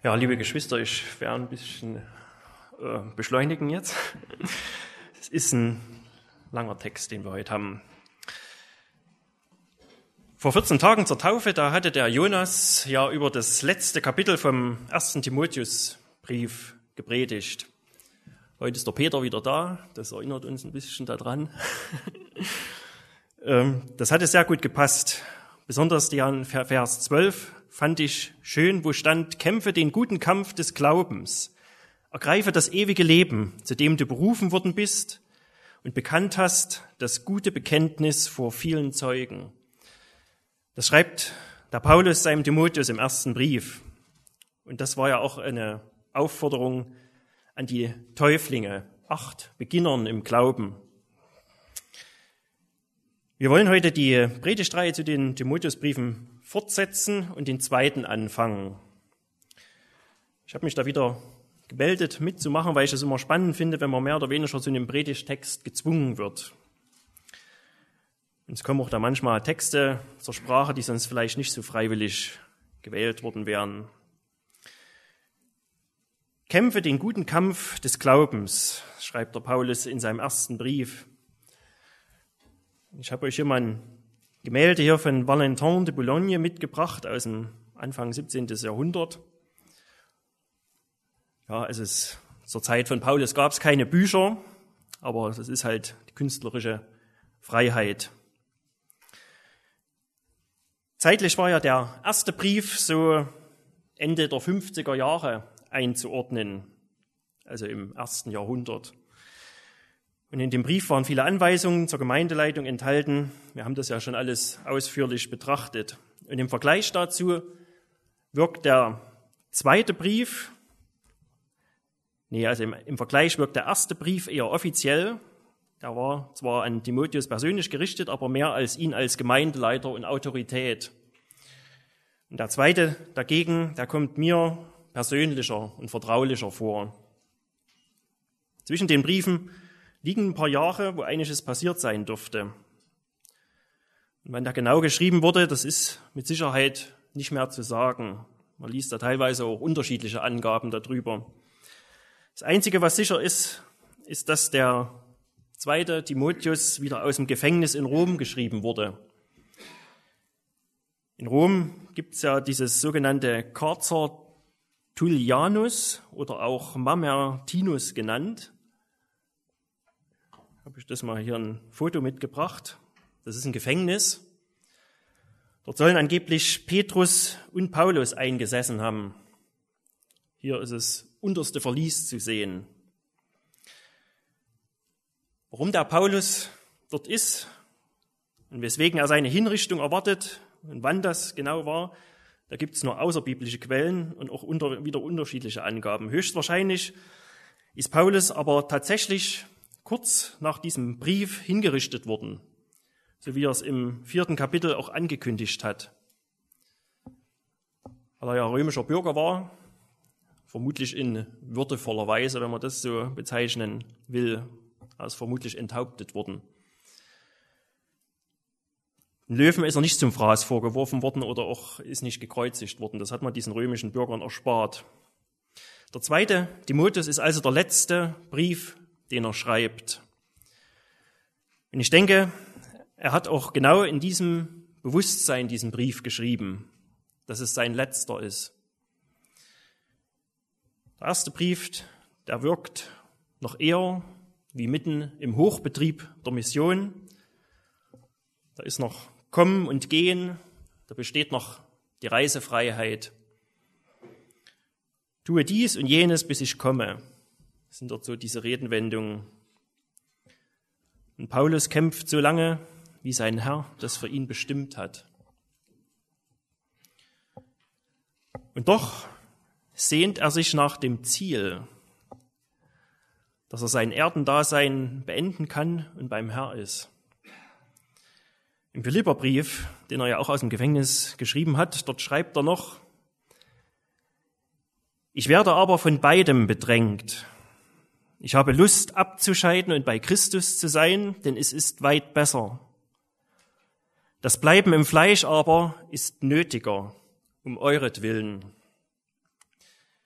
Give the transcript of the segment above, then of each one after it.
Ja, liebe Geschwister, ich werde ein bisschen beschleunigen jetzt. Es ist ein langer Text, den wir heute haben. Vor 14 Tagen zur Taufe, da hatte der Jonas ja über das letzte Kapitel vom 1. Timotheusbrief gepredigt. Heute ist der Peter wieder da, das erinnert uns ein bisschen daran. Das hatte sehr gut gepasst. Besonders der Vers 12 fand ich schön, wo stand: Kämpfe den guten Kampf des Glaubens, ergreife das ewige Leben, zu dem du berufen worden bist und bekannt hast, das gute Bekenntnis vor vielen Zeugen. Das schreibt der Paulus seinem Timotheus im ersten Brief. Und das war ja auch eine Aufforderung an die Täuflinge, 8 Beginnern im Glauben. Wir wollen heute die Predigtreihe zu den Timotheusbriefen fortsetzen und den zweiten anfangen. Ich habe mich da wieder gemeldet, mitzumachen, weil ich es immer spannend finde, wenn man mehr oder weniger zu einem Predigttext gezwungen wird. Und es kommen auch da manchmal Texte zur Sprache, die sonst vielleicht nicht so freiwillig gewählt worden wären. Kämpfe den guten Kampf des Glaubens, schreibt der Paulus in seinem ersten Brief. Ich habe euch hier mal ein Gemälde hier von Valentin de Boulogne mitgebracht aus dem Anfang 17. Jahrhundert. Ja, zur Zeit von Paulus gab es keine Bücher, aber das ist halt die künstlerische Freiheit. Zeitlich war ja der erste Brief so Ende der 50er Jahre einzuordnen, also im 1. Jahrhundert. Und in dem Brief waren viele Anweisungen zur Gemeindeleitung enthalten. Wir haben das ja schon alles ausführlich betrachtet. Und im Vergleich dazu wirkt der zweite Brief, im Vergleich wirkt der erste Brief eher offiziell. Der war zwar an Timotheus persönlich gerichtet, aber mehr als ihn als Gemeindeleiter und Autorität. Und der zweite dagegen, der kommt mir persönlicher und vertraulicher vor. Zwischen den Briefen liegen ein paar Jahre, wo einiges passiert sein dürfte. Und wann da genau geschrieben wurde, das ist mit Sicherheit nicht mehr zu sagen. Man liest da teilweise auch unterschiedliche Angaben darüber. Das Einzige, was sicher ist, dass der zweite Timotheus wieder aus dem Gefängnis in Rom geschrieben wurde. In Rom gibt es ja dieses sogenannte Carcer Tullianus oder auch Mamertinus genannt. Habe ich das mal hier ein Foto mitgebracht. Das ist ein Gefängnis. Dort sollen angeblich Petrus und Paulus eingesessen haben. Hier ist das unterste Verlies zu sehen. Warum der Paulus dort ist und weswegen er seine Hinrichtung erwartet und wann das genau war, da gibt es nur außerbiblische Quellen und auch wieder unterschiedliche Angaben. Höchstwahrscheinlich ist Paulus aber tatsächlich kurz nach diesem Brief hingerichtet worden, so wie er es im 4. Kapitel auch angekündigt hat. Weil er ja römischer Bürger war, vermutlich in würdevoller Weise, wenn man das so bezeichnen will, er ist vermutlich enthauptet worden. Ein Löwen ist er nicht zum Fraß vorgeworfen worden oder auch ist nicht gekreuzigt worden. Das hat man diesen römischen Bürgern erspart. Der zweite Timotheus ist also der letzte Brief, den er schreibt. Und ich denke, er hat auch genau in diesem Bewusstsein diesen Brief geschrieben, dass es sein letzter ist. Der erste Brief, der wirkt noch eher wie mitten im Hochbetrieb der Mission. Da ist noch Kommen und Gehen, da besteht noch die Reisefreiheit. Tue dies und jenes, bis ich komme. Das sind dort so diese Redewendungen. Und Paulus kämpft so lange, wie sein Herr das für ihn bestimmt hat. Und doch sehnt er sich nach dem Ziel, dass er sein Erdendasein beenden kann und beim Herr ist. Im Philipperbrief, den er ja auch aus dem Gefängnis geschrieben hat, dort schreibt er noch: Ich werde aber von beidem bedrängt. Ich habe Lust abzuscheiden und bei Christus zu sein, denn es ist weit besser. Das Bleiben im Fleisch aber ist nötiger, um euretwillen.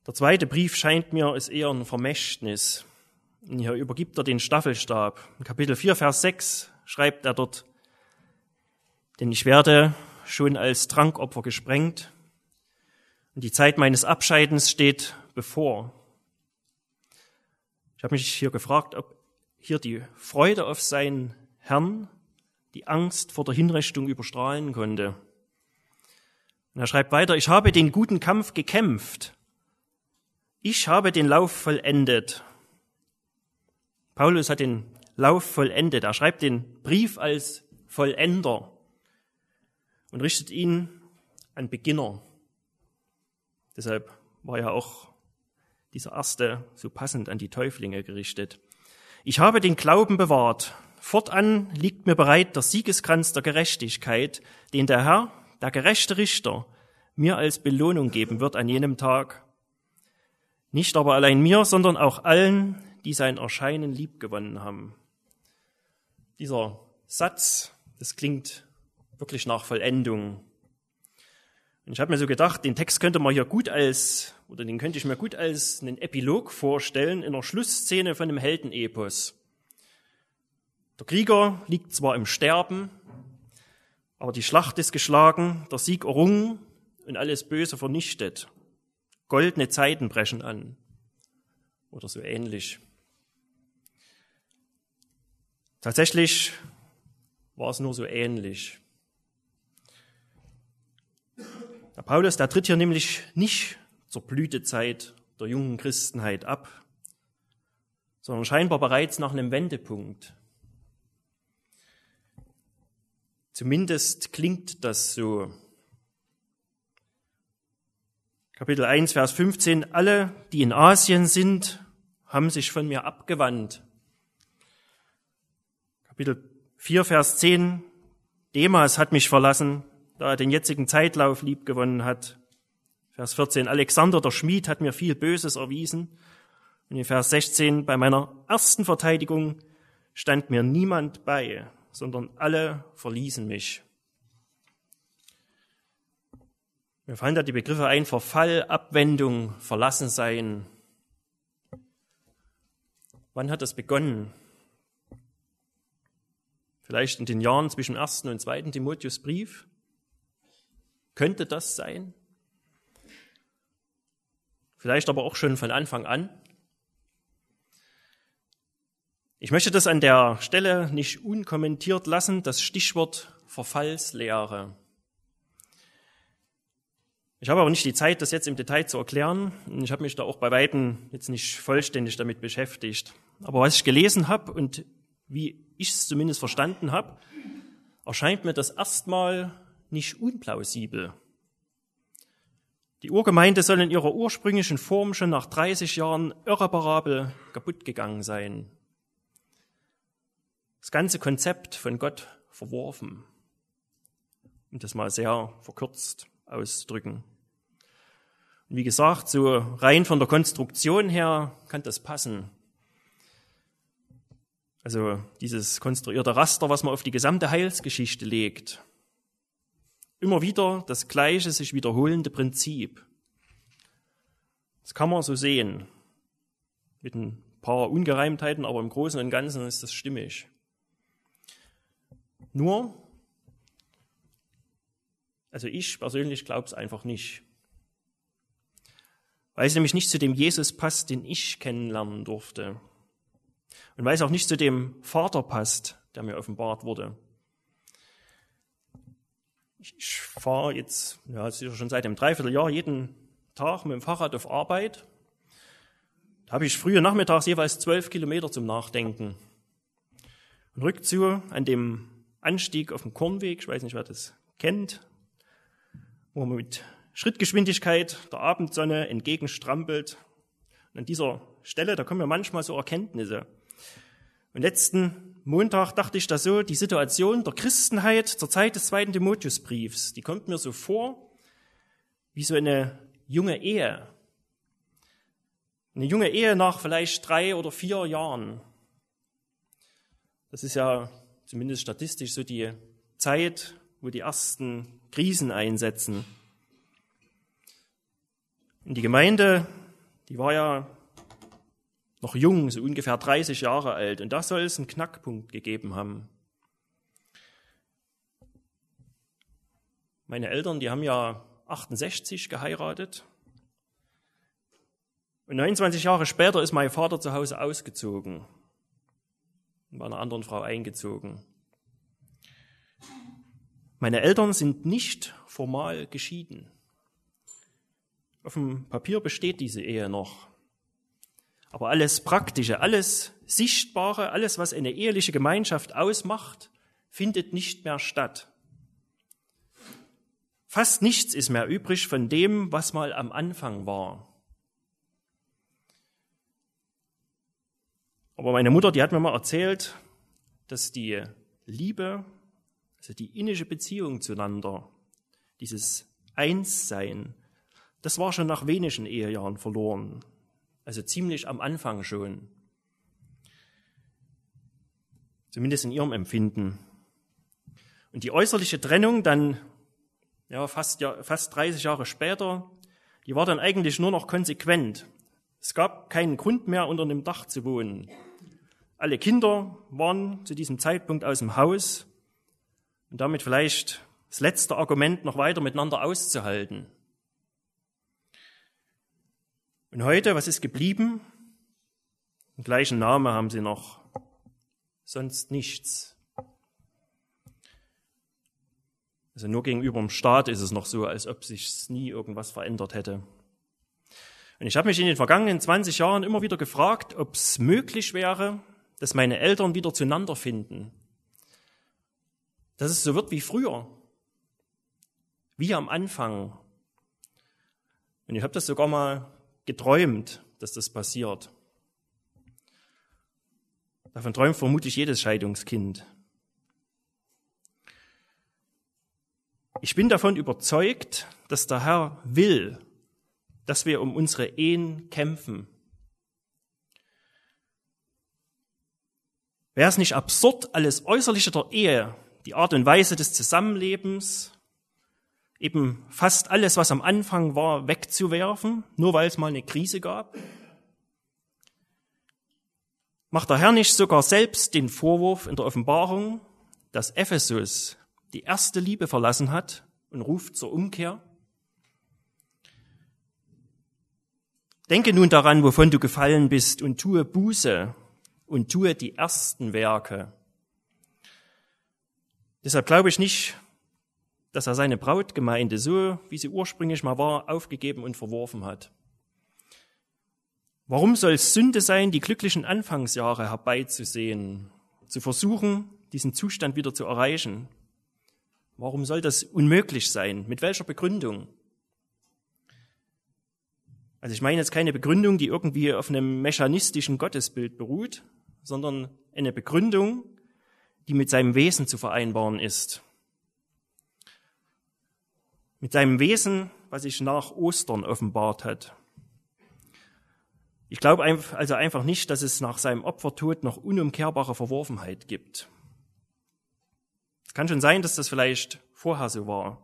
Der zweite Brief scheint mir ist eher ein Vermächtnis. Und hier übergibt er den Staffelstab. In Kapitel 4, Vers 6 schreibt er dort: Denn ich werde schon als Trankopfer gesprengt und die Zeit meines Abscheidens steht bevor. Ich habe mich hier gefragt, ob hier die Freude auf seinen Herrn die Angst vor der Hinrichtung überstrahlen konnte. Und er schreibt weiter: Ich habe den guten Kampf gekämpft. Ich habe den Lauf vollendet. Paulus hat den Lauf vollendet. Er schreibt den Brief als Vollender und richtet ihn an Beginner. Deshalb war ja auch dieser erste so passend an die Täuflinge gerichtet. Ich habe den Glauben bewahrt. Fortan liegt mir bereit der Siegeskranz der Gerechtigkeit, den der Herr, der gerechte Richter, mir als Belohnung geben wird an jenem Tag. Nicht aber allein mir, sondern auch allen, die sein Erscheinen liebgewonnen haben. Dieser Satz, das klingt wirklich nach Vollendung. Und ich habe mir so gedacht, den Text könnte man hier den könnte ich mir gut als einen Epilog vorstellen in einer Schlussszene von einem Heldenepos. Der Krieger liegt zwar im Sterben, aber die Schlacht ist geschlagen, der Sieg errungen und alles Böse vernichtet. Goldene Zeiten brechen an. Oder so ähnlich. Tatsächlich war es nur so ähnlich. Der Paulus, der tritt hier nämlich nicht zur Blütezeit der jungen Christenheit ab, sondern scheinbar bereits nach einem Wendepunkt. Zumindest klingt das so. Kapitel 1, Vers 15: Alle, die in Asien sind, haben sich von mir abgewandt. Kapitel 4, Vers 10: Demas hat mich verlassen, da er den jetzigen Zeitlauf liebgewonnen hat. Vers 14: Alexander, der Schmied, hat mir viel Böses erwiesen. Und in Vers 16: Bei meiner ersten Verteidigung stand mir niemand bei, sondern alle verließen mich. Mir fallen da die Begriffe ein: Verfall, Abwendung, Verlassensein. Wann hat das begonnen? Vielleicht in den Jahren zwischen dem 1. und 2. Timotheusbrief? Könnte das sein? Vielleicht aber auch schon von Anfang an. Ich möchte das an der Stelle nicht unkommentiert lassen, das Stichwort Verfallslehre. Ich habe aber nicht die Zeit, das jetzt im Detail zu erklären. Ich habe mich da auch bei Weitem jetzt nicht vollständig damit beschäftigt. Aber was ich gelesen habe und wie ich es zumindest verstanden habe, erscheint mir das erstmal nicht unplausibel. Die Urgemeinde soll in ihrer ursprünglichen Form schon nach 30 Jahren irreparabel kaputt gegangen sein. Das ganze Konzept von Gott verworfen, um das mal sehr verkürzt auszudrücken. Und wie gesagt, so rein von der Konstruktion her kann das passen. Also dieses konstruierte Raster, was man auf die gesamte Heilsgeschichte legt. Immer wieder das gleiche, sich wiederholende Prinzip. Das kann man so sehen. Mit ein paar Ungereimtheiten, aber im Großen und Ganzen ist das stimmig. Nur, also ich persönlich glaube es einfach nicht. Weil es nämlich nicht zu dem Jesus passt, den ich kennenlernen durfte. Und weil es auch nicht zu dem Vater passt, der mir offenbart wurde. Ich fahre jetzt, schon seit einem Dreivierteljahr jeden Tag mit dem Fahrrad auf Arbeit. Da habe ich frühe nachmittags jeweils 12 Kilometer zum Nachdenken. Und rückzu an dem Anstieg auf dem Kornweg, ich weiß nicht, wer das kennt, wo man mit Schrittgeschwindigkeit der Abendsonne entgegenstrampelt. Und an dieser Stelle, da kommen mir manchmal so Erkenntnisse. Und letzten Montag dachte ich da so, die Situation der Christenheit zur Zeit des 2. Timotheusbriefs, die kommt mir so vor wie so eine junge Ehe. Eine junge Ehe nach vielleicht 3 oder 4 Jahren. Das ist ja zumindest statistisch so die Zeit, wo die ersten Krisen einsetzen. Und die Gemeinde, die war ja noch jung, so ungefähr 30 Jahre alt. Und da soll es einen Knackpunkt gegeben haben. Meine Eltern, die haben ja 68 geheiratet. Und 29 Jahre später ist mein Vater zu Hause ausgezogen und bei einer anderen Frau eingezogen. Meine Eltern sind nicht formal geschieden. Auf dem Papier besteht diese Ehe noch. Aber alles Praktische, alles Sichtbare, alles, was eine eheliche Gemeinschaft ausmacht, findet nicht mehr statt. Fast nichts ist mehr übrig von dem, was mal am Anfang war. Aber meine Mutter, die hat mir mal erzählt, dass die Liebe, also die innige Beziehung zueinander, dieses Einssein, das war schon nach wenigen Ehejahren verloren. Also ziemlich am Anfang schon. Zumindest in ihrem Empfinden. Und die äußerliche Trennung dann, fast 30 Jahre später, die war dann eigentlich nur noch konsequent. Es gab keinen Grund mehr, unter einem Dach zu wohnen. Alle Kinder waren zu diesem Zeitpunkt aus dem Haus und damit vielleicht das letzte Argument, noch weiter miteinander auszuhalten. Und heute, was ist geblieben? Den gleichen Namen haben sie noch. Sonst nichts. Also nur gegenüber dem Staat ist es noch so, als ob sich nie irgendwas verändert hätte. Und ich habe mich in den vergangenen 20 Jahren immer wieder gefragt, ob es möglich wäre, dass meine Eltern wieder zueinander finden. Dass es so wird wie früher. Wie am Anfang. Und ich habe das sogar mal geträumt, dass das passiert. Davon träumt vermutlich jedes Scheidungskind. Ich bin davon überzeugt, dass der Herr will, dass wir um unsere Ehen kämpfen. Wäre es nicht absurd, alles Äußerliche der Ehe, die Art und Weise des Zusammenlebens, eben fast alles, was am Anfang war, wegzuwerfen, nur weil es mal eine Krise gab? Macht der Herr nicht sogar selbst den Vorwurf in der Offenbarung, dass Ephesus die erste Liebe verlassen hat und ruft zur Umkehr? Denke nun daran, wovon du gefallen bist, und tue Buße und tue die ersten Werke. Deshalb glaube ich nicht, dass er seine Brautgemeinde so, wie sie ursprünglich mal war, aufgegeben und verworfen hat. Warum soll es Sünde sein, die glücklichen Anfangsjahre herbeizusehen, zu versuchen, diesen Zustand wieder zu erreichen? Warum soll das unmöglich sein? Mit welcher Begründung? Also ich meine jetzt keine Begründung, die irgendwie auf einem mechanistischen Gottesbild beruht, sondern eine Begründung, die mit seinem Wesen zu vereinbaren ist. Mit seinem Wesen, was sich nach Ostern offenbart hat. Ich glaube also einfach nicht, dass es nach seinem Opfertod noch unumkehrbare Verworfenheit gibt. Es kann schon sein, dass das vielleicht vorher so war.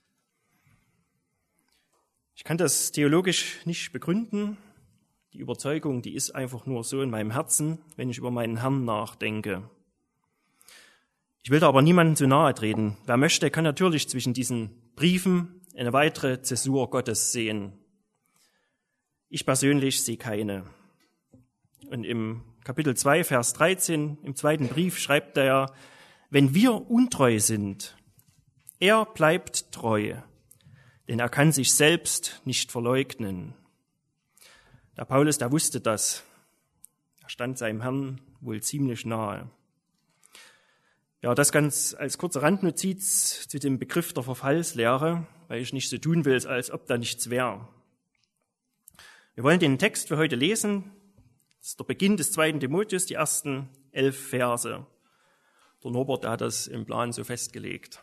Ich kann das theologisch nicht begründen. Die Überzeugung, die ist einfach nur so in meinem Herzen, wenn ich über meinen Herrn nachdenke. Ich will da aber niemandem zu nahe treten. Wer möchte, kann natürlich zwischen diesen Briefen eine weitere Zäsur Gottes sehen. Ich persönlich sehe keine. Und im Kapitel 2, Vers 13, im zweiten Brief, schreibt er, wenn wir untreu sind, er bleibt treu, denn er kann sich selbst nicht verleugnen. Der Paulus, der wusste das. Er stand seinem Herrn wohl ziemlich nahe. Ja, das ganz als kurze Randnotiz zu dem Begriff der Verfallslehre, weil ich nicht so tun will, als ob da nichts wäre. Wir wollen den Text für heute lesen. Das ist der Beginn des 2. Timotheus, die ersten 11 Verse. Der Norbert, der hat das im Plan so festgelegt.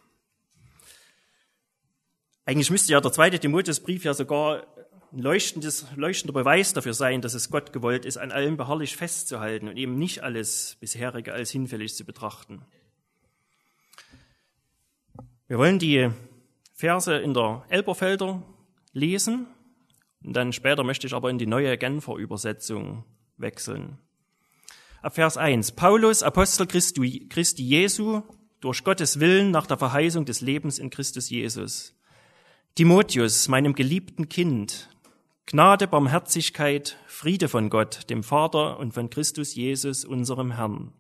Eigentlich müsste ja der 2. Timotheusbrief ja sogar ein leuchtender Beweis dafür sein, dass es Gott gewollt ist, an allem beharrlich festzuhalten und eben nicht alles bisherige als hinfällig zu betrachten. Wir wollen die Verse in der Elberfelder lesen Und dann später möchte ich aber in die neue Genfer Übersetzung wechseln. Ab Vers 1. Paulus, Apostel Christi Jesu, durch Gottes Willen nach der Verheißung des Lebens in Christus Jesus. Timotheus, meinem geliebten Kind, Gnade, Barmherzigkeit, Friede von Gott, dem Vater und von Christus Jesus, unserem Herrn.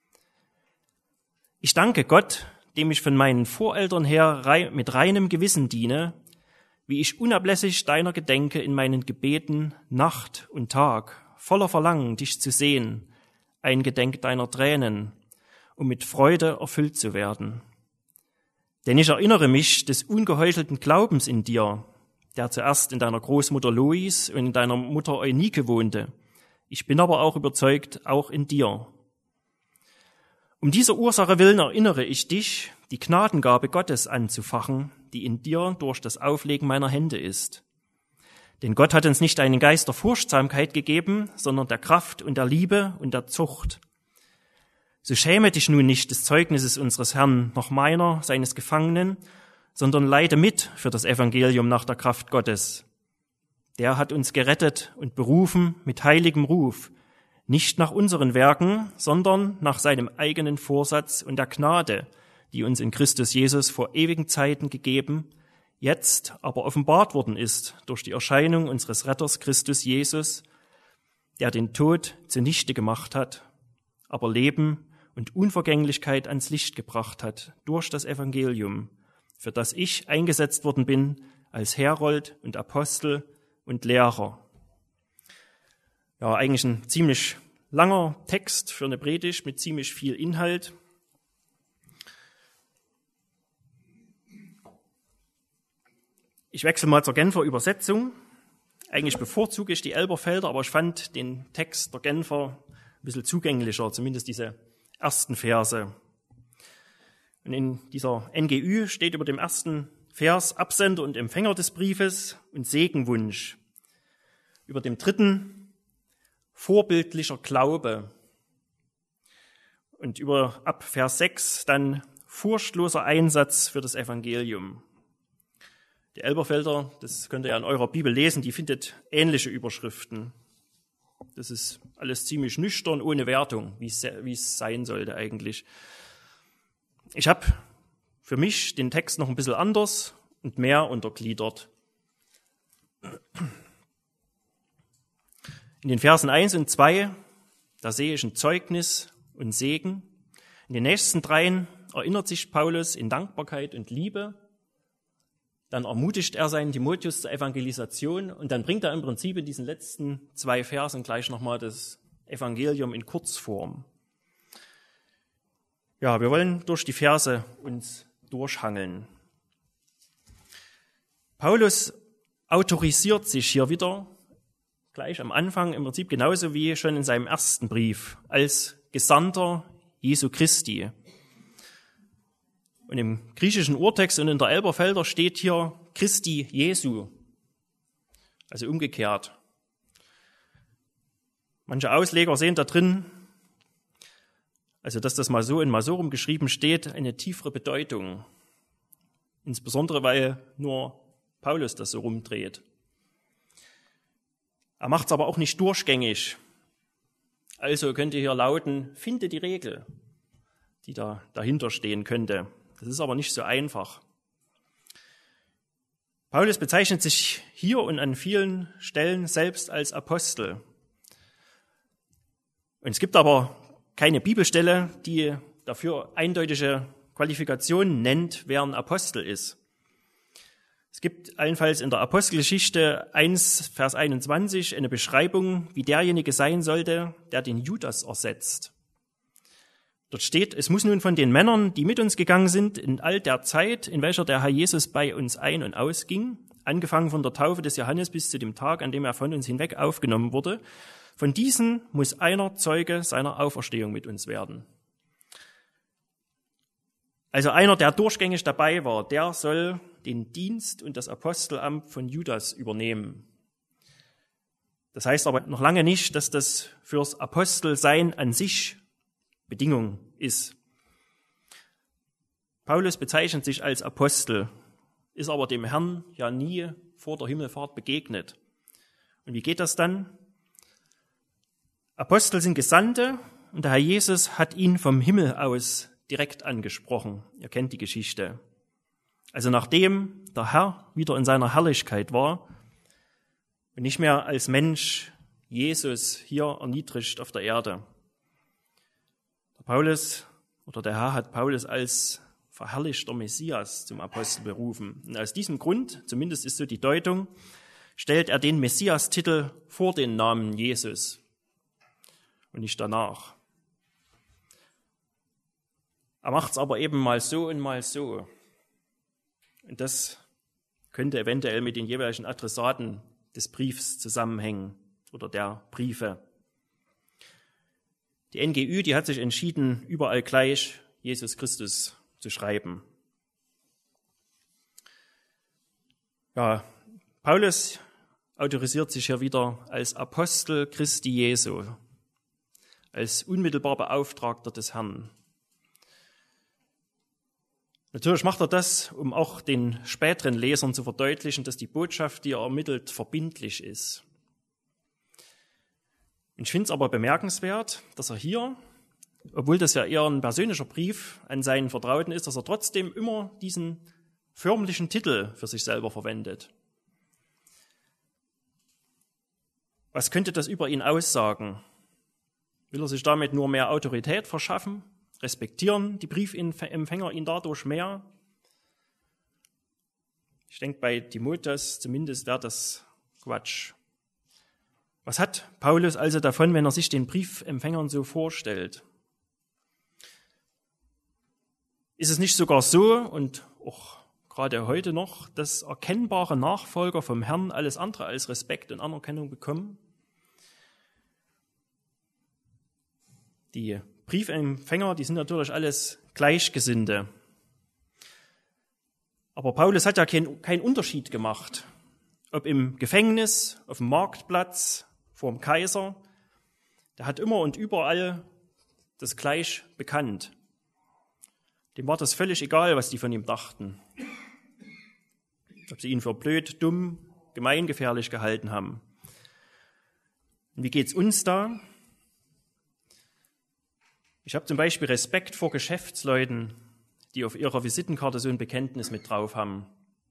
Ich danke Gott, dem ich von meinen Voreltern her mit reinem Gewissen diene, wie ich unablässig deiner gedenke in meinen Gebeten Nacht und Tag, voller Verlangen, dich zu sehen, eingedenk deiner Tränen, um mit Freude erfüllt zu werden. Denn ich erinnere mich des ungeheuchelten Glaubens in dir, der zuerst in deiner Großmutter Lois und in deiner Mutter Eunike wohnte. Ich bin aber auch überzeugt, auch in dir. Um dieser Ursache willen erinnere ich dich, die Gnadengabe Gottes anzufachen, die in dir durch das Auflegen meiner Hände ist. Denn Gott hat uns nicht einen Geist der Furchtsamkeit gegeben, sondern der Kraft und der Liebe und der Zucht. So schäme dich nun nicht des Zeugnisses unseres Herrn, noch meiner, seines Gefangenen, sondern leide mit für das Evangelium nach der Kraft Gottes. Der hat uns gerettet und berufen mit heiligem Ruf, nicht nach unseren Werken, sondern nach seinem eigenen Vorsatz und der Gnade, die uns in Christus Jesus vor ewigen Zeiten gegeben, jetzt aber offenbart worden ist durch die Erscheinung unseres Retters Christus Jesus, der den Tod zunichte gemacht hat, aber Leben und Unvergänglichkeit ans Licht gebracht hat durch das Evangelium, für das ich eingesetzt worden bin als Herold und Apostel und Lehrer. Ja, eigentlich ein ziemlich langer Text für eine Predigt mit ziemlich viel Inhalt. Ich wechsle mal zur Genfer Übersetzung. Eigentlich bevorzuge ich die Elberfelder, aber ich fand den Text der Genfer ein bisschen zugänglicher, zumindest diese ersten Verse. Und in dieser NGÜ steht über dem ersten Vers Absender und Empfänger des Briefes und Segenwunsch. Über dem dritten vorbildlicher Glaube. Und ab Vers 6 dann furchtloser Einsatz für das Evangelium. Die Elberfelder, das könnt ihr ja in eurer Bibel lesen, die findet ähnliche Überschriften. Das ist alles ziemlich nüchtern, ohne Wertung, wie es sein sollte eigentlich. Ich habe für mich den Text noch ein bisschen anders und mehr untergliedert. In den Versen 1 und 2, da sehe ich ein Zeugnis und Segen. In den nächsten 3 erinnert sich Paulus in Dankbarkeit und Liebe. Dann ermutigt er seinen Timotheus zur Evangelisation und dann bringt er im Prinzip in diesen letzten 2 Versen gleich nochmal das Evangelium in Kurzform. Ja, wir wollen durch die Verse uns durchhangeln. Paulus autorisiert sich hier wieder gleich am Anfang im Prinzip genauso wie schon in seinem ersten Brief als Gesandter Jesu Christi. Und im griechischen Urtext und in der Elberfelder steht hier Christi Jesu, also umgekehrt. Manche Ausleger sehen da drin, also dass das mal so in Masorum geschrieben steht, eine tiefere Bedeutung. Insbesondere, weil nur Paulus das so rumdreht. Er macht es aber auch nicht durchgängig. Also könnte hier lauten, finde die Regel, die da dahinter stehen könnte. Das ist aber nicht so einfach. Paulus bezeichnet sich hier und an vielen Stellen selbst als Apostel. Und es gibt aber keine Bibelstelle, die dafür eindeutige Qualifikationen nennt, wer ein Apostel ist. Es gibt allenfalls in der Apostelgeschichte 1, Vers 21 eine Beschreibung, wie derjenige sein sollte, der den Judas ersetzt. Dort steht, es muss nun von den Männern, die mit uns gegangen sind, in all der Zeit, in welcher der Herr Jesus bei uns ein- und ausging, angefangen von der Taufe des Johannes bis zu dem Tag, an dem er von uns hinweg aufgenommen wurde, von diesen muss einer Zeuge seiner Auferstehung mit uns werden. Also einer, der durchgängig dabei war, der soll den Dienst und das Apostelamt von Judas übernehmen. Das heißt aber noch lange nicht, dass das fürs Apostelsein an sich Bedingung ist. Paulus bezeichnet sich als Apostel, ist aber dem Herrn ja nie vor der Himmelfahrt begegnet. Und wie geht das dann? Apostel sind Gesandte und der Herr Jesus hat ihn vom Himmel aus direkt angesprochen. Ihr kennt die Geschichte. Also nachdem der Herr wieder in seiner Herrlichkeit war und nicht mehr als Mensch Jesus hier erniedrigt auf der Erde. Der Herr hat Paulus als verherrlichter Messias zum Apostel berufen. Und aus diesem Grund, zumindest ist so die Deutung, stellt er den Messias-Titel vor den Namen Jesus und nicht danach. Er macht es aber eben mal so und mal so. Und das könnte eventuell mit den jeweiligen Adressaten des Briefs zusammenhängen oder der Briefe. Die NGÜ, die hat sich entschieden, überall gleich Jesus Christus zu schreiben. Ja, Paulus autorisiert sich hier wieder als Apostel Christi Jesu, als unmittelbar Beauftragter des Herrn. Natürlich macht er das, um auch den späteren Lesern zu verdeutlichen, dass die Botschaft, die er ermittelt, verbindlich ist. Und ich finde es aber bemerkenswert, dass er hier, obwohl das ja eher ein persönlicher Brief an seinen Vertrauten ist, dass er trotzdem immer diesen förmlichen Titel für sich selber verwendet. Was könnte das über ihn aussagen? Will er sich damit nur mehr Autorität verschaffen? Respektieren die Briefempfänger ihn dadurch mehr? Ich denke, bei Timotheus zumindest wäre das Quatsch. Was hat Paulus also davon, wenn er sich den Briefempfängern so vorstellt? Ist es nicht sogar so, und auch gerade heute noch, dass erkennbare Nachfolger vom Herrn alles andere als Respekt und Anerkennung bekommen? Die Briefempfänger, die sind natürlich alles Gleichgesinnte. Aber Paulus hat ja keinen Unterschied gemacht. Ob im Gefängnis, auf dem Marktplatz, vor dem Kaiser. Der hat immer und überall das gleich bekannt. Dem war das völlig egal, was die von ihm dachten. Ob sie ihn für blöd, dumm, gemeingefährlich gehalten haben. Und wie geht's uns da? Ich habe zum Beispiel Respekt vor Geschäftsleuten, die auf ihrer Visitenkarte so ein Bekenntnis mit drauf haben.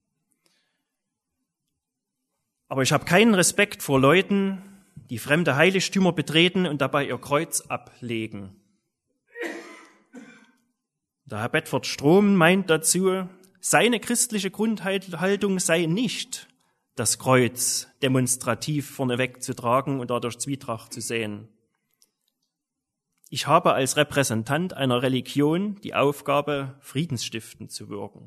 Aber ich habe keinen Respekt vor Leuten, die fremde Heiligtümer betreten und dabei ihr Kreuz ablegen. Der Herr Bedford Strom meint dazu, seine christliche Grundhaltung sei nicht, das Kreuz demonstrativ vorneweg zu tragen und dadurch Zwietracht zu säen. Ich habe als Repräsentant einer Religion die Aufgabe, friedensstiftend zu wirken.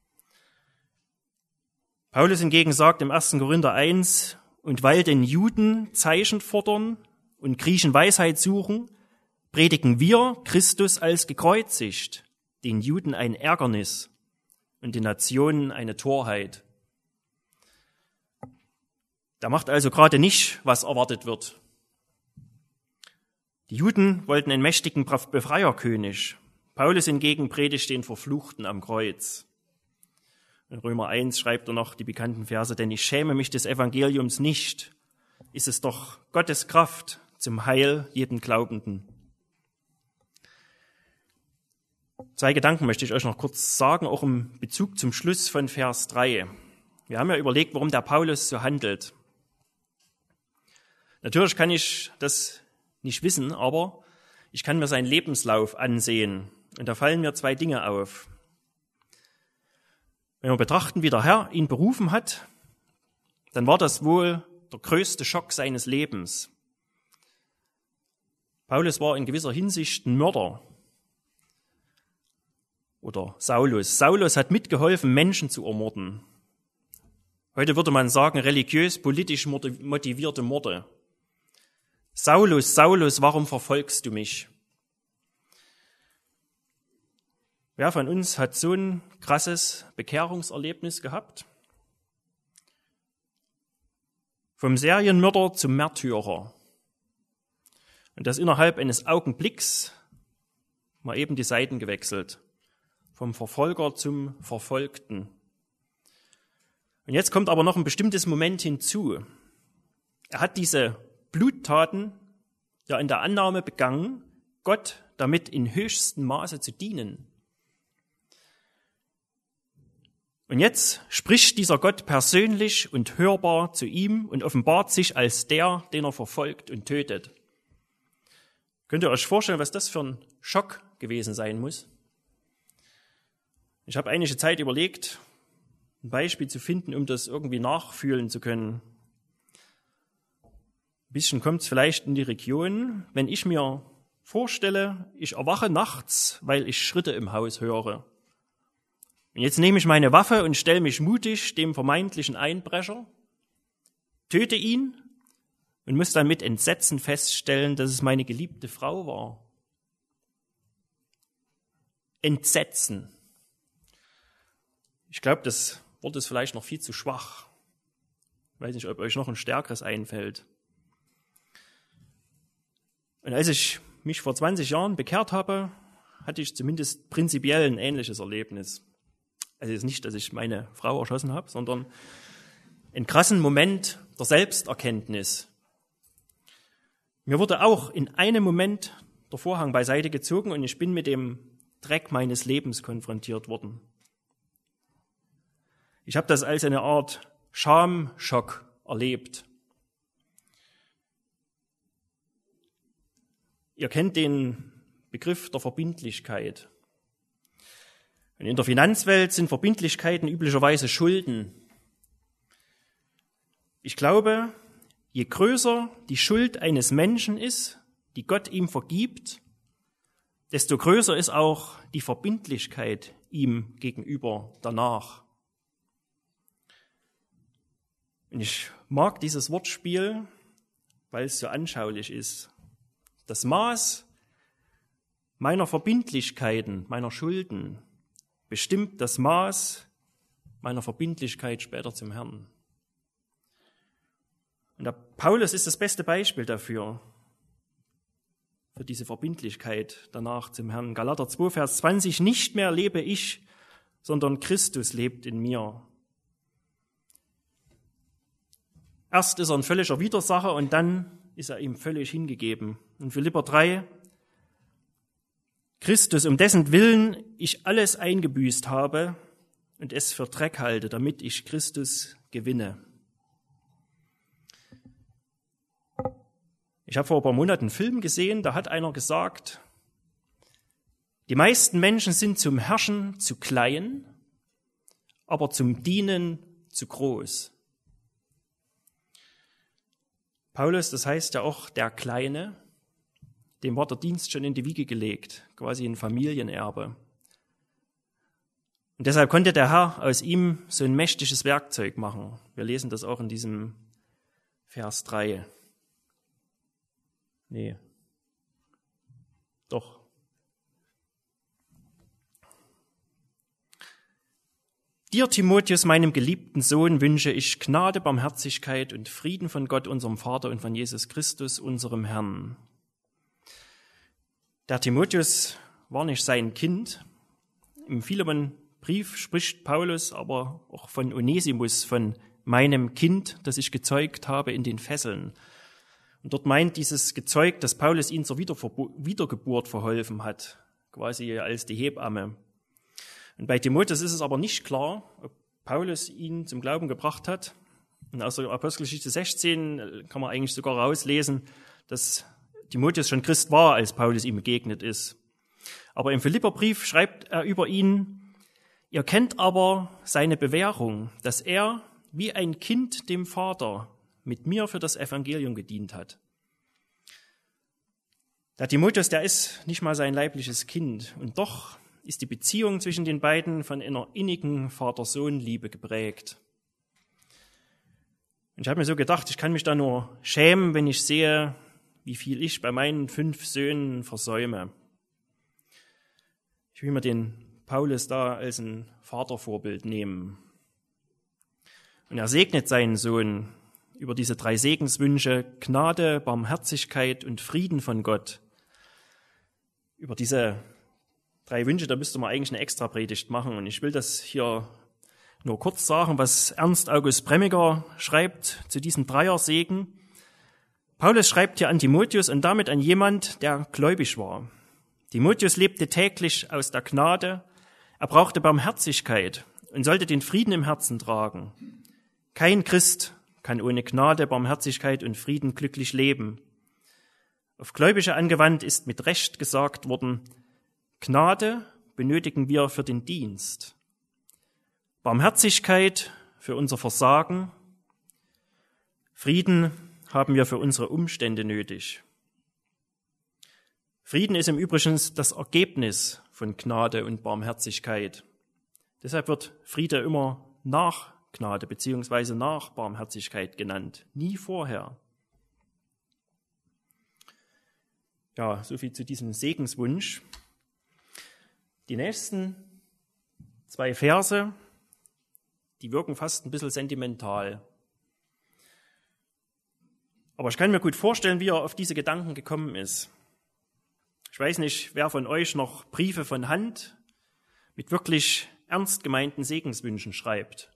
Paulus hingegen sagt im 1. Korinther 1, und weil den Juden Zeichen fordern und Griechen Weisheit suchen, predigen wir Christus als gekreuzigt, den Juden ein Ärgernis und den Nationen eine Torheit. Da macht also gerade nicht, was erwartet wird. Die Juden wollten einen mächtigen Befreierkönig. Paulus hingegen predigt den Verfluchten am Kreuz. In Römer 1 schreibt er noch die bekannten Verse, denn ich schäme mich des Evangeliums nicht. Ist es doch Gottes Kraft zum Heil jeden Glaubenden. 2 Gedanken möchte ich euch noch kurz sagen, auch im Bezug zum Schluss von Vers 3. Wir haben ja überlegt, warum der Paulus so handelt. Natürlich kann ich das nicht wissen, aber ich kann mir seinen Lebenslauf ansehen. Und da fallen mir 2 Dinge auf. Wenn wir betrachten, wie der Herr ihn berufen hat, dann war das wohl der größte Schock seines Lebens. Paulus war in gewisser Hinsicht ein Mörder. Oder Saulus. Saulus hat mitgeholfen, Menschen zu ermorden. Heute würde man sagen, religiös-politisch motivierte Morde. Saulus, Saulus, warum verfolgst du mich? Wer von uns hat so ein krasses Bekehrungserlebnis gehabt? Vom Serienmörder zum Märtyrer. Und das innerhalb eines Augenblicks mal eben die Seiten gewechselt. Vom Verfolger zum Verfolgten. Und jetzt kommt aber noch ein bestimmtes Moment hinzu. Er hat diese Bluttaten ja in der Annahme begangen, Gott damit in höchstem Maße zu dienen. Und jetzt spricht dieser Gott persönlich und hörbar zu ihm und offenbart sich als der, den er verfolgt und tötet. Könnt ihr euch vorstellen, was das für ein Schock gewesen sein muss? Ich habe einige Zeit überlegt, ein Beispiel zu finden, um das irgendwie nachfühlen zu können. Ein bisschen kommt es vielleicht in die Region, wenn ich mir vorstelle, ich erwache nachts, weil ich Schritte im Haus höre. Und jetzt nehme ich meine Waffe und stelle mich mutig dem vermeintlichen Einbrecher, töte ihn und muss dann mit Entsetzen feststellen, dass es meine geliebte Frau war. Entsetzen. Ich glaube, das Wort ist vielleicht noch viel zu schwach. Ich weiß nicht, ob euch noch ein stärkeres einfällt. Und als ich mich vor 20 Jahren bekehrt habe, hatte ich zumindest prinzipiell ein ähnliches Erlebnis. Also jetzt nicht, dass ich meine Frau erschossen habe, sondern einen krassen Moment der Selbsterkenntnis. Mir wurde auch in einem Moment der Vorhang beiseite gezogen und ich bin mit dem Dreck meines Lebens konfrontiert worden. Ich habe das als eine Art Schamschock erlebt. Ihr kennt den Begriff der Verbindlichkeit. Und in der Finanzwelt sind Verbindlichkeiten üblicherweise Schulden. Ich glaube, je größer die Schuld eines Menschen ist, die Gott ihm vergibt, desto größer ist auch die Verbindlichkeit ihm gegenüber danach. Und ich mag dieses Wortspiel, weil es so anschaulich ist. Das Maß meiner Verbindlichkeiten, meiner Schulden, bestimmt das Maß meiner Verbindlichkeit später zum Herrn. Und der Paulus ist das beste Beispiel dafür, für diese Verbindlichkeit danach zum Herrn. Galater 2, Vers 20, nicht mehr lebe ich, sondern Christus lebt in mir. Erst ist er ein völliger Widersacher und dann ist er ihm völlig hingegeben. In Philipper 3, Christus, um dessen Willen ich alles eingebüßt habe und es für Dreck halte, damit ich Christus gewinne. Ich habe vor ein paar Monaten einen Film gesehen, da hat einer gesagt, die meisten Menschen sind zum Herrschen zu klein, aber zum Dienen zu groß. Paulus, das heißt ja auch der Kleine, dem war der Dienst schon in die Wiege gelegt, quasi ein Familienerbe. Und deshalb konnte der Herr aus ihm so ein mächtiges Werkzeug machen. Wir lesen das auch in diesem Vers 3. Nee. Doch. Dir, Timotheus, meinem geliebten Sohn, wünsche ich Gnade, Barmherzigkeit und Frieden von Gott, unserem Vater, und von Jesus Christus, unserem Herrn. Der Timotheus war nicht sein Kind. Im Philemon-Brief spricht Paulus aber auch von Onesimus, von meinem Kind, das ich gezeugt habe in den Fesseln. Und dort meint dieses gezeugt, dass Paulus ihn zur Wiedergeburt verholfen hat, quasi als die Hebamme. Und bei Timotheus ist es aber nicht klar, ob Paulus ihn zum Glauben gebracht hat. Und aus der Apostelgeschichte 16 kann man eigentlich sogar rauslesen, dass Timotheus schon Christ war, als Paulus ihm begegnet ist. Aber im Philipperbrief schreibt er über ihn, ihr kennt aber seine Bewährung, dass er wie ein Kind dem Vater mit mir für das Evangelium gedient hat. Der Timotheus, der ist nicht mal sein leibliches Kind. Und doch ist die Beziehung zwischen den beiden von einer innigen Vater-Sohn-Liebe geprägt. Und ich habe mir so gedacht, ich kann mich da nur schämen, wenn ich sehe, wie viel ich bei meinen 5 Söhnen versäume. Ich will mir den Paulus da als ein Vatervorbild nehmen. Und er segnet seinen Sohn über diese 3 Segenswünsche, Gnade, Barmherzigkeit und Frieden von Gott. Über diese 3 Wünsche, da müsste man eigentlich eine Extrapredigt machen. Und ich will das hier nur kurz sagen, was Ernst August Bremmiger schreibt zu diesem Dreiersegen. Paulus schreibt hier an Timotheus und damit an jemand, der gläubig war. Timotheus lebte täglich aus der Gnade, er brauchte Barmherzigkeit und sollte den Frieden im Herzen tragen. Kein Christ kann ohne Gnade, Barmherzigkeit und Frieden glücklich leben. Auf Gläubige angewandt ist mit Recht gesagt worden, Gnade benötigen wir für den Dienst, Barmherzigkeit für unser Versagen, Frieden haben wir für unsere Umstände nötig. Frieden ist im Übrigen das Ergebnis von Gnade und Barmherzigkeit. Deshalb wird Friede immer nach Gnade bzw. nach Barmherzigkeit genannt, nie vorher. Ja, soviel zu diesem Segenswunsch. Die nächsten 2 Verse, die wirken fast ein bisschen sentimental. Aber ich kann mir gut vorstellen, wie er auf diese Gedanken gekommen ist. Ich weiß nicht, wer von euch noch Briefe von Hand mit wirklich ernst gemeinten Segenswünschen schreibt.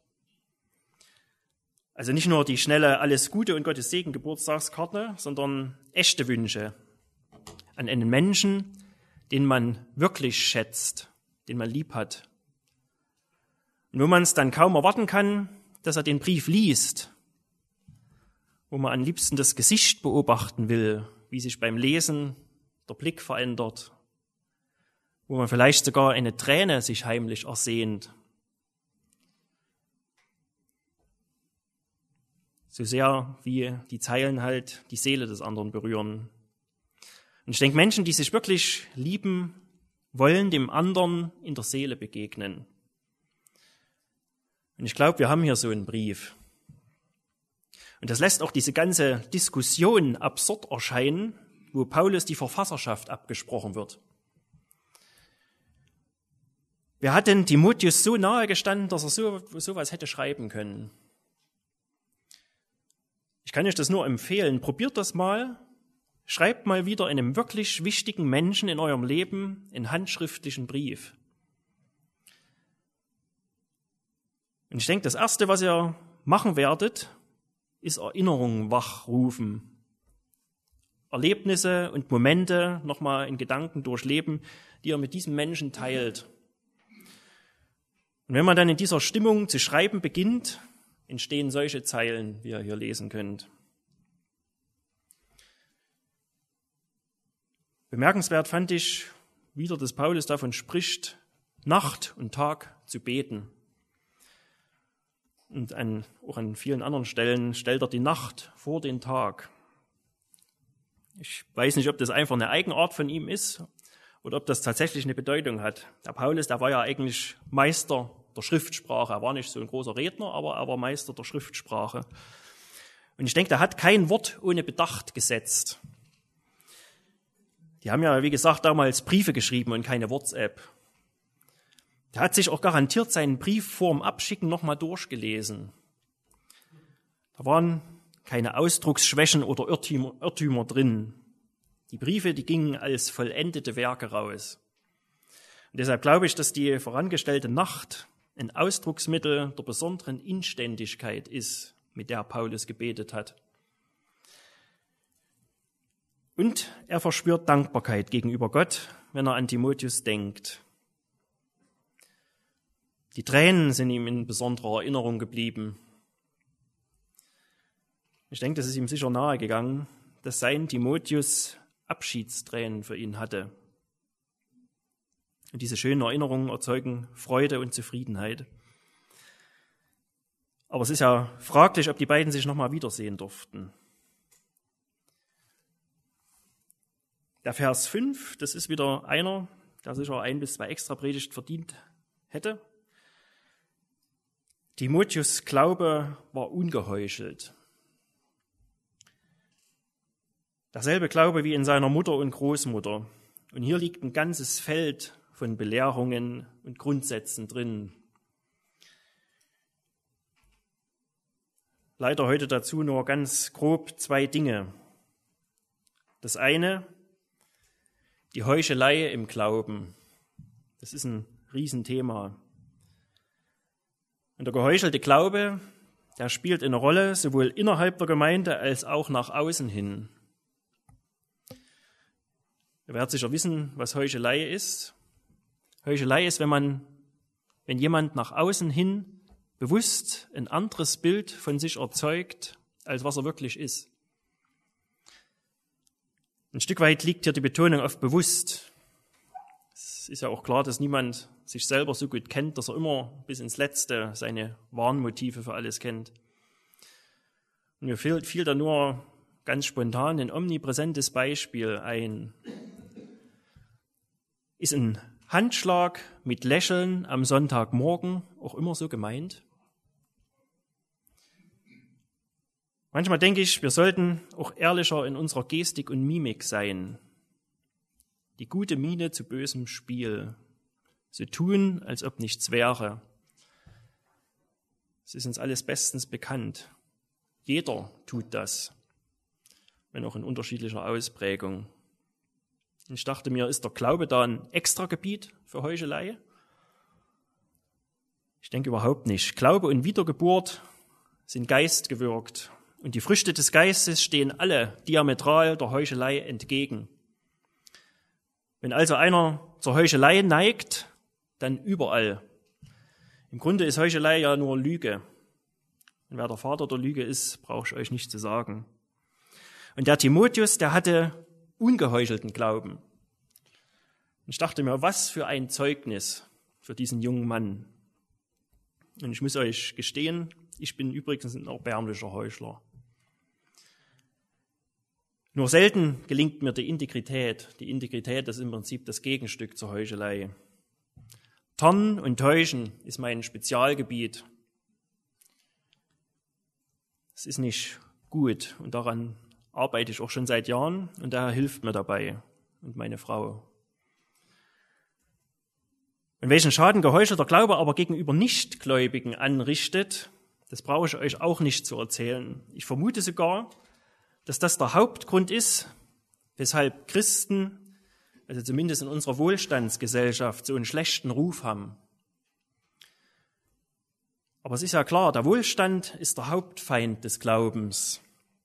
Also nicht nur die schnelle Alles Gute und Gottes Segen Geburtstagskarte, sondern echte Wünsche an einen Menschen, den man wirklich schätzt, den man lieb hat. Und wo man es dann kaum erwarten kann, dass er den Brief liest, wo man am liebsten das Gesicht beobachten will, wie sich beim Lesen der Blick verändert, wo man vielleicht sogar eine Träne sich heimlich ersehnt. So sehr wie die Zeilen halt die Seele des anderen berühren. Und ich denke, Menschen, die sich wirklich lieben, wollen dem anderen in der Seele begegnen. Und ich glaube, wir haben hier so einen Brief. Und das lässt auch diese ganze Diskussion absurd erscheinen, wo Paulus die Verfasserschaft abgesprochen wird. Wer hat denn Timotheus so nahe gestanden, dass er sowas hätte schreiben können? Ich kann euch das nur empfehlen. Probiert das mal. Schreibt mal wieder einem wirklich wichtigen Menschen in eurem Leben einen handschriftlichen Brief. Und ich denke, das Erste, was ihr machen werdet, ist Erinnerungen wachrufen. Erlebnisse und Momente nochmal in Gedanken durchleben, die ihr mit diesem Menschen teilt. Und wenn man dann in dieser Stimmung zu schreiben beginnt, entstehen solche Zeilen, wie ihr hier lesen könnt. Bemerkenswert fand ich wieder, dass Paulus davon spricht, Nacht und Tag zu beten. Und auch an vielen anderen Stellen stellt er die Nacht vor den Tag. Ich weiß nicht, ob das einfach eine Eigenart von ihm ist oder ob das tatsächlich eine Bedeutung hat. Der Paulus, der war ja eigentlich Meister der Schriftsprache. Er war nicht so ein großer Redner, aber er war Meister der Schriftsprache. Und ich denke, der hat kein Wort ohne Bedacht gesetzt. Die haben ja, wie gesagt, damals Briefe geschrieben und keine WhatsApp. Der hat sich auch garantiert seinen Brief vorm Abschicken nochmal durchgelesen. Da waren keine Ausdrucksschwächen oder Irrtümer drin. Die Briefe, die gingen als vollendete Werke raus. Und deshalb glaube ich, dass die vorangestellte Nacht ein Ausdrucksmittel der besonderen Inständigkeit ist, mit der Paulus gebetet hat. Und er verspürt Dankbarkeit gegenüber Gott, wenn er an Timotheus denkt. Die Tränen sind ihm in besonderer Erinnerung geblieben. Ich denke, das ist ihm sicher nahegegangen, dass sein Timotheus Abschiedstränen für ihn hatte. Und diese schönen Erinnerungen erzeugen Freude und Zufriedenheit. Aber es ist ja fraglich, ob die beiden sich nochmal wiedersehen durften. Der Vers 5, das ist wieder einer, der sicher 1 bis 2 Extrapredigt verdient hätte. Timotheus' Glaube war ungeheuchelt. Derselbe Glaube wie in seiner Mutter und Großmutter. Und hier liegt ein ganzes Feld von Belehrungen und Grundsätzen drin. Leider heute dazu nur ganz grob 2 Dinge. Das eine, die Heuchelei im Glauben. Das ist ein Riesenthema. Und der geheuchelte Glaube, der spielt eine Rolle, sowohl innerhalb der Gemeinde als auch nach außen hin. Ihr werdet sicher wissen, was Heuchelei ist. Heuchelei ist, wenn jemand nach außen hin bewusst ein anderes Bild von sich erzeugt, als was er wirklich ist. Ein Stück weit liegt hier die Betonung auf bewusst. Es ist ja auch klar, dass niemand sich selber so gut kennt, dass er immer bis ins Letzte seine wahren Motive für alles kennt. Und mir fiel da nur ganz spontan ein omnipräsentes Beispiel ein. Ist ein Handschlag mit Lächeln am Sonntagmorgen auch immer so gemeint? Manchmal denke ich, wir sollten auch ehrlicher in unserer Gestik und Mimik sein. Die gute Miene zu bösem Spiel. So tun, als ob nichts wäre. Es ist uns alles bestens bekannt. Jeder tut das, wenn auch in unterschiedlicher Ausprägung. Und ich dachte mir, ist der Glaube da ein Extragebiet für Heuchelei? Ich denke überhaupt nicht. Glaube und Wiedergeburt sind geistgewirkt. Und die Früchte des Geistes stehen alle diametral der Heuchelei entgegen. Wenn also einer zur Heuchelei neigt, dann überall. Im Grunde ist Heuchelei ja nur Lüge. Und wer der Vater der Lüge ist, brauche ich euch nicht zu sagen. Und der Timotheus, der hatte ungeheuchelten Glauben. Und ich dachte mir, was für ein Zeugnis für diesen jungen Mann. Und ich muss euch gestehen, ich bin übrigens ein erbärmlicher Heuchler. Nur selten gelingt mir die Integrität. Die Integrität ist im Prinzip das Gegenstück zur Heuchelei. Tarnen und Täuschen ist mein Spezialgebiet. Es ist nicht gut und daran arbeite ich auch schon seit Jahren und der Herr hilft mir dabei und meine Frau. Und welchen Schaden geheuchelter Glaube aber gegenüber Nichtgläubigen anrichtet, das brauche ich euch auch nicht zu erzählen. Ich vermute sogar, dass das der Hauptgrund ist, weshalb Christen, also zumindest in unserer Wohlstandsgesellschaft, so einen schlechten Ruf haben. Aber es ist ja klar, der Wohlstand ist der Hauptfeind des Glaubens.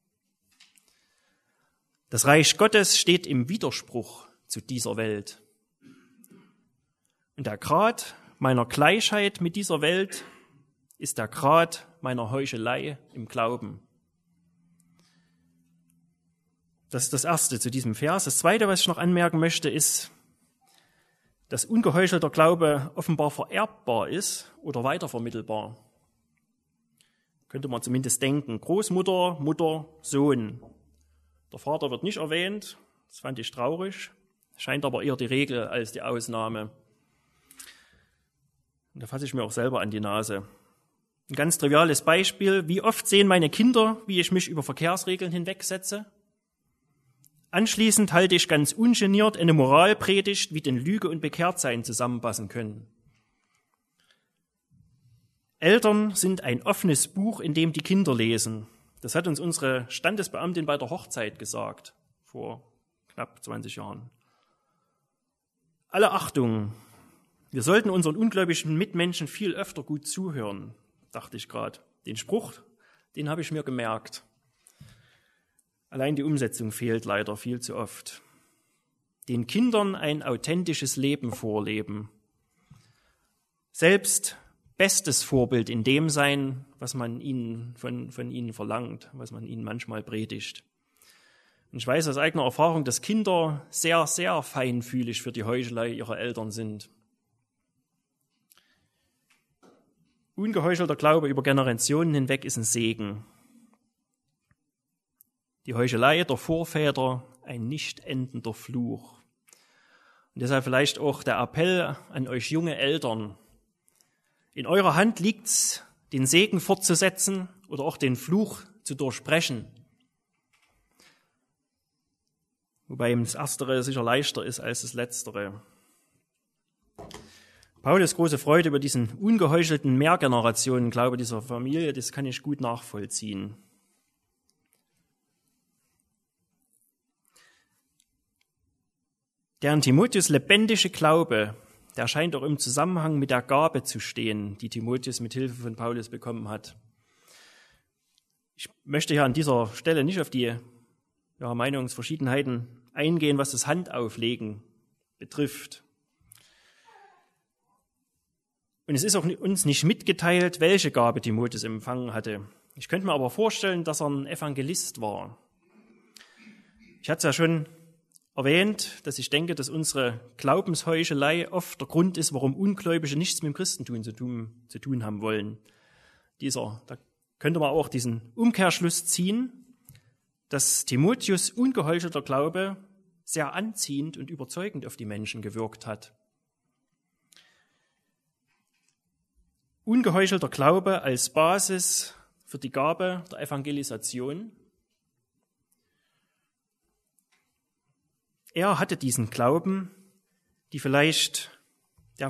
Das Reich Gottes steht im Widerspruch zu dieser Welt. Und der Grad meiner Gleichheit mit dieser Welt ist der Grad meiner Heuchelei im Glauben. Das ist das Erste zu diesem Vers. Das Zweite, was ich noch anmerken möchte, ist, dass ungeheuchelter Glaube offenbar vererbbar ist oder weitervermittelbar. Könnte man zumindest denken. Großmutter, Mutter, Sohn. Der Vater wird nicht erwähnt. Das fand ich traurig. Scheint aber eher die Regel als die Ausnahme. Und da fasse ich mir auch selber an die Nase. Ein ganz triviales Beispiel. Wie oft sehen meine Kinder, wie ich mich über Verkehrsregeln hinwegsetze? Anschließend halte ich ganz ungeniert eine Moralpredigt, wie denn Lüge und Bekehrtsein zusammenpassen können. Eltern sind ein offenes Buch, in dem die Kinder lesen. Das hat uns unsere Standesbeamtin bei der Hochzeit gesagt, vor knapp 20 Jahren. Alle Achtung, wir sollten unseren ungläubigen Mitmenschen viel öfter gut zuhören, dachte ich gerade. Den Spruch, den habe ich mir gemerkt. Allein die Umsetzung fehlt leider viel zu oft. Den Kindern ein authentisches Leben vorleben. Selbst bestes Vorbild in dem sein, was man ihnen von ihnen verlangt, was man ihnen manchmal predigt. Und ich weiß aus eigener Erfahrung, dass Kinder sehr, sehr feinfühlig für die Heuchelei ihrer Eltern sind. Ungeheuchelter Glaube über Generationen hinweg ist ein Segen. Die Heuchelei der Vorväter ein nicht endender Fluch. Und deshalb vielleicht auch der Appell an euch junge Eltern. In eurer Hand liegt's, den Segen fortzusetzen oder auch den Fluch zu durchbrechen. Wobei das Erstere sicher leichter ist als das Letztere. Paulus' große Freude über diesen ungeheuchelten Mehrgenerationenglaube dieser Familie, das kann ich gut nachvollziehen. Der an Timotheus lebendige Glaube, der scheint auch im Zusammenhang mit der Gabe zu stehen, die Timotheus mit Hilfe von Paulus bekommen hat. Ich möchte hier an dieser Stelle nicht auf die Meinungsverschiedenheiten eingehen, was das Handauflegen betrifft. Und es ist auch uns nicht mitgeteilt, welche Gabe Timotheus empfangen hatte. Ich könnte mir aber vorstellen, dass er ein Evangelist war. Ich hatte es ja schon erwähnt, dass ich denke, dass unsere Glaubensheuchelei oft der Grund ist, warum Ungläubige nichts mit dem Christentum zu tun haben wollen. Da könnte man auch diesen Umkehrschluss ziehen, dass Timotheus ungeheuchelter Glaube sehr anziehend und überzeugend auf die Menschen gewirkt hat. Ungeheuchelter Glaube als Basis für die Gabe der Evangelisation. Er hatte diesen Glauben, der vielleicht der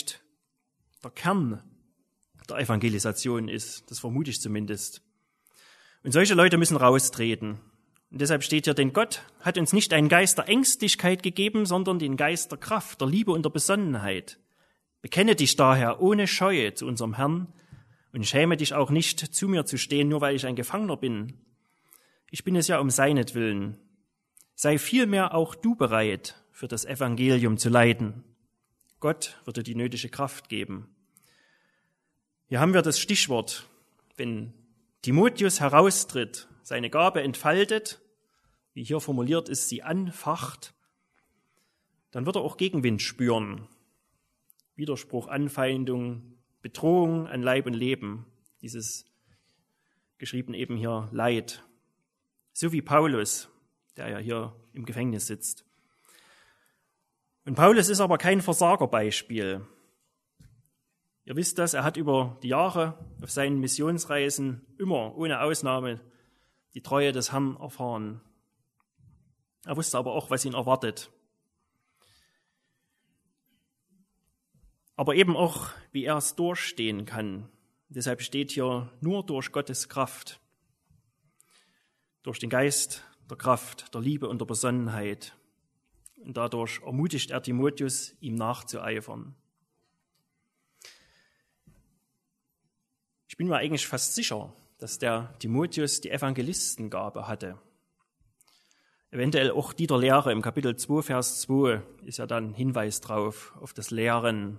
Kern der Evangelisation ist. Das vermute ich zumindest. Und solche Leute müssen raustreten. Und deshalb steht hier, denn Gott hat uns nicht einen Geist der Ängstlichkeit gegeben, sondern den Geist der Kraft, der Liebe und der Besonnenheit. Bekenne dich daher ohne Scheu zu unserem Herrn und schäme dich auch nicht, zu mir zu stehen, nur weil ich ein Gefangener bin. Ich bin es ja um seinetwillen. Sei vielmehr auch du bereit, für das Evangelium zu leiden. Gott wird dir die nötige Kraft geben. Hier haben wir das Stichwort, wenn Timotheus heraustritt, seine Gabe entfaltet, wie hier formuliert ist, sie anfacht, dann wird er auch Gegenwind spüren. Widerspruch, Anfeindung, Bedrohung an Leib und Leben, dieses geschrieben eben hier Leid. So wie Paulus, der ja hier im Gefängnis sitzt. Und Paulus ist aber kein Versagerbeispiel. Ihr wisst das, er hat über die Jahre auf seinen Missionsreisen immer, ohne Ausnahme, die Treue des Herrn erfahren. Er wusste aber auch, was ihn erwartet. Aber eben auch, wie er es durchstehen kann. Deshalb steht hier nur durch Gottes Kraft, durch den Geist der Kraft, der Liebe und der Besonnenheit. Und dadurch ermutigt er Timotheus, ihm nachzueifern. Ich bin mir eigentlich fast sicher, dass der Timotheus die Evangelistengabe hatte. Eventuell auch die der Lehre im Kapitel 2, Vers 2 ist ja dann Hinweis drauf, auf das Lehren.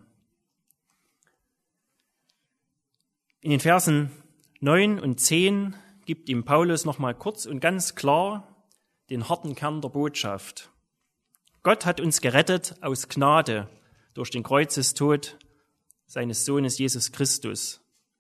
In den Versen 9 und 10 gibt ihm Paulus nochmal kurz und ganz klar den harten Kern der Botschaft. Gott hat uns gerettet aus Gnade durch den Kreuzestod seines Sohnes Jesus Christus.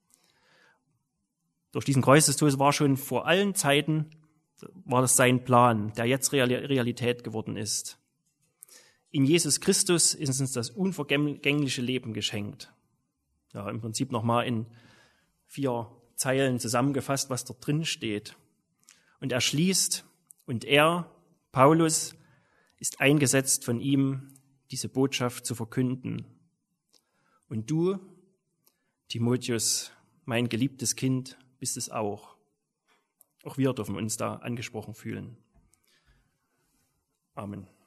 Durch diesen Kreuzestod war schon vor allen Zeiten, war das sein Plan, der jetzt Realität geworden ist. In Jesus Christus ist uns das unvergängliche Leben geschenkt. Ja, im Prinzip nochmal in 4 Zeilen zusammengefasst, was dort drin steht. Und er schließt, und er, Paulus, ist eingesetzt von ihm, diese Botschaft zu verkünden. Und du, Timotheus, mein geliebtes Kind, bist es auch. Auch wir dürfen uns da angesprochen fühlen. Amen.